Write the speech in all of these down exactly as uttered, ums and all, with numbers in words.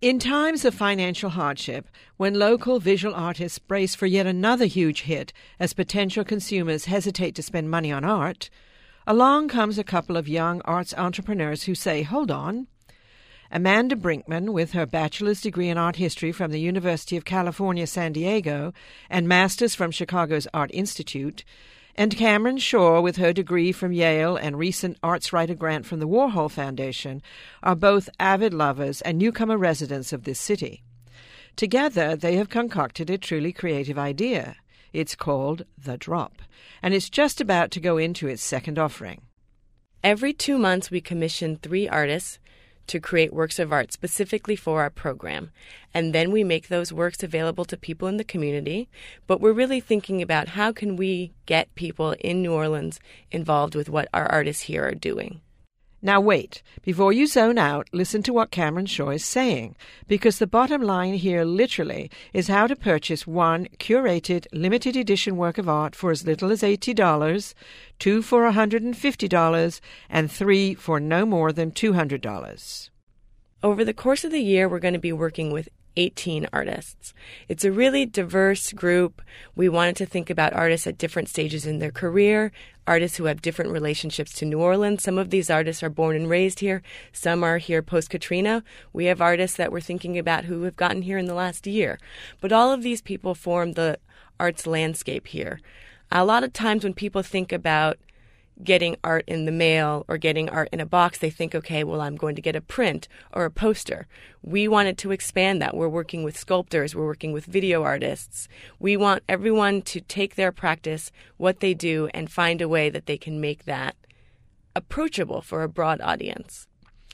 In times of financial hardship, when local visual artists brace for yet another huge hit as potential consumers hesitate to spend money on art, along comes a couple of young arts entrepreneurs who say, hold on. Amanda Brinkman, with her bachelor's degree in art history from the University of California, San Diego, and master's from Chicago's Art Institute, and Cameron Shaw, with her degree from Yale and recent arts writer grant from the Warhol Foundation, are both avid lovers and newcomer residents of this city. Together, they have concocted a truly creative idea. It's called The Drop, and it's just about to go into its second offering. Every two months, we commission three artists to create works of art specifically for our program. And then we make those works available to people in the community. But we're really thinking about how can we get people in New Orleans involved with what our artists here are doing. Now wait, before you zone out, listen to what Cameron Shaw is saying, because the bottom line here literally is how to purchase one curated, limited edition work of art for as little as eighty dollars, two for one hundred fifty dollars, and three for no more than two hundred dollars. Over the course of the year, we're going to be working with eighteen artists. It's a really diverse group. We wanted to think about artists at different stages in their career, artists who have different relationships to New Orleans. Some of these artists are born and raised here. Some are here post-Katrina. We have artists that we're thinking about who have gotten here in the last year. But all of these people form the arts landscape here. A lot of times when people think about getting art in the mail or getting art in a box, they think, okay, well, I'm going to get a print or a poster. We wanted to expand that. We're working with sculptors. We're working with video artists. We want everyone to take their practice, what they do, and find a way that they can make that approachable for a broad audience.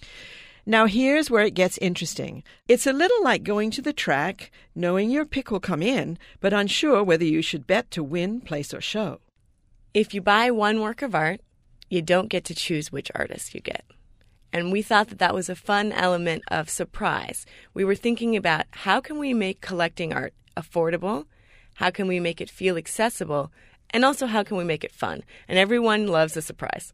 Now here's where it gets interesting. It's a little like going to the track, knowing your pick will come in, but unsure whether you should bet to win, place, or show. If you buy one work of art, you don't get to choose which artist you get. And we thought that that was a fun element of surprise. We were thinking about how can we make collecting art affordable? How can we make it feel accessible? And also how can we make it fun? And everyone loves a surprise.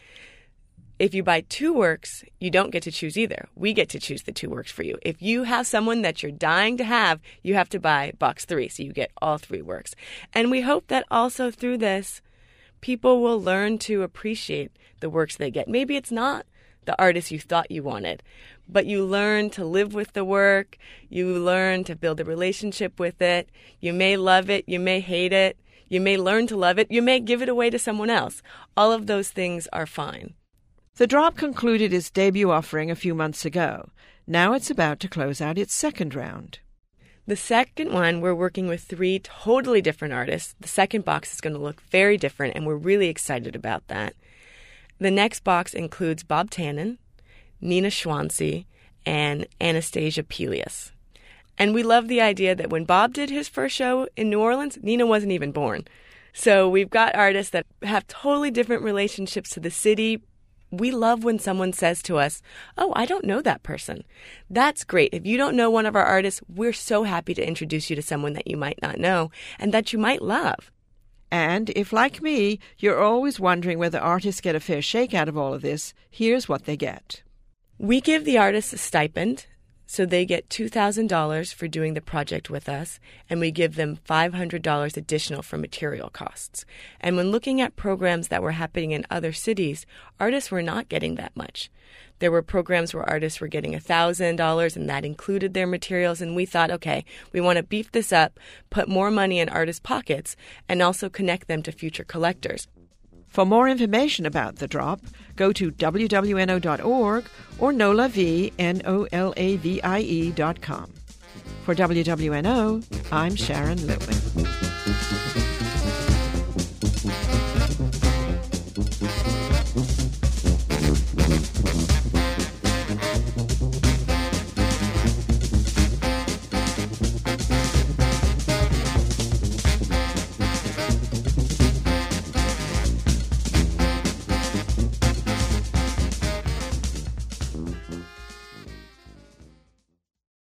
If you buy two works, you don't get to choose either. We get to choose the two works for you. If you have someone that you're dying to have, you have to buy box three, so you get all three works. And we hope that also through this, people will learn to appreciate the works they get. Maybe it's not the artist you thought you wanted, but you learn to live with the work. You learn to build a relationship with it. You may love it. You may hate it. You may learn to love it. You may give it away to someone else. All of those things are fine. The Drop concluded its debut offering a few months ago. Now it's about to close out its second round. The second one, we're working with three totally different artists. The second box is going to look very different, and we're really excited about that. The next box includes Bob Tannen, Nina Schwanze, and Anastasia Pelias. And we love the idea that when Bob did his first show in New Orleans, Nina wasn't even born. So we've got artists that have totally different relationships to the city. We love when someone says to us, oh, I don't know that person. That's great. If you don't know one of our artists, we're so happy to introduce you to someone that you might not know and that you might love. And if, like me, you're always wondering whether artists get a fair shake out of all of this, here's what they get. We give the artists a stipend, so they get two thousand dollars for doing the project with us, and we give them five hundred dollars additional for material costs. And when looking at programs that were happening in other cities, artists were not getting that much. There were programs where artists were getting one thousand dollars, and that included their materials, and we thought, okay, we want to beef this up, put more money in artists' pockets, and also connect them to future collectors. For more information about The Drop, go to W W N O dot org or Nolavie, N O L A V I E dot com. For W W N O, I'm Sharon Litwin.